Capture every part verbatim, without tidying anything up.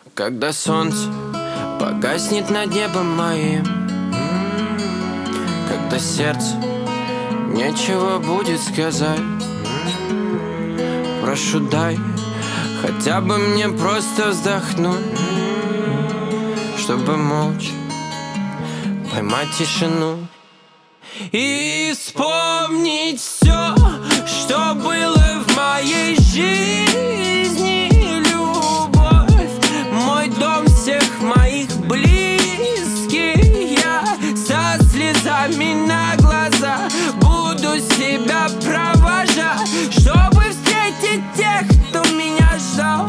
Когда солнце погаснет над небом моим, когда сердце нечего будет сказать, прошу, дай хотя бы мне просто вздохнуть, чтобы молча поймать тишину и вспомнить все, что было в моей жизни. Любовь, мой дом, всех моих близких. Я со слезами на глаза буду себя провожать, чтобы встретить тех, кто меня ждал.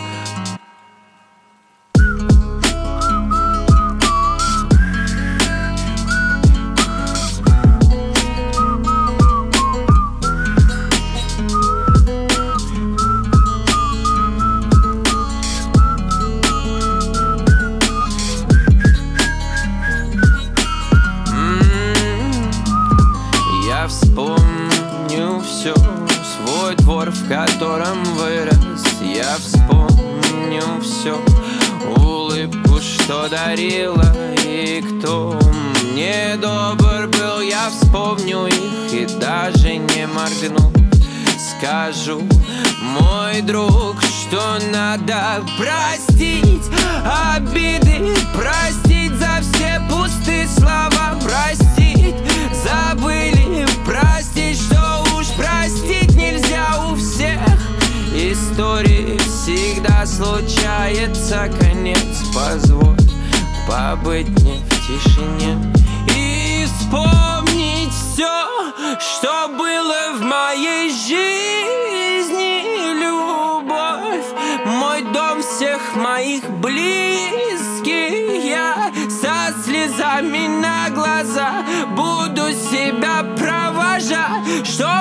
Вспомню все, свой двор, в котором вырос. Я вспомню все, улыбку, что дарила, и кто мне добр был. Я вспомню их и даже не моргну. Скажу, мой друг, что надо простить обиды, простить за все пустые слова, простить, забыли, простить, что уж простить нельзя у всех. Истории всегда случается конец, позволь побыть мне в тишине и вспомнить все, что было в моей жизни. Любовь, мой дом, всех моих близких. Я со слезами на глаза буду себя провожать, что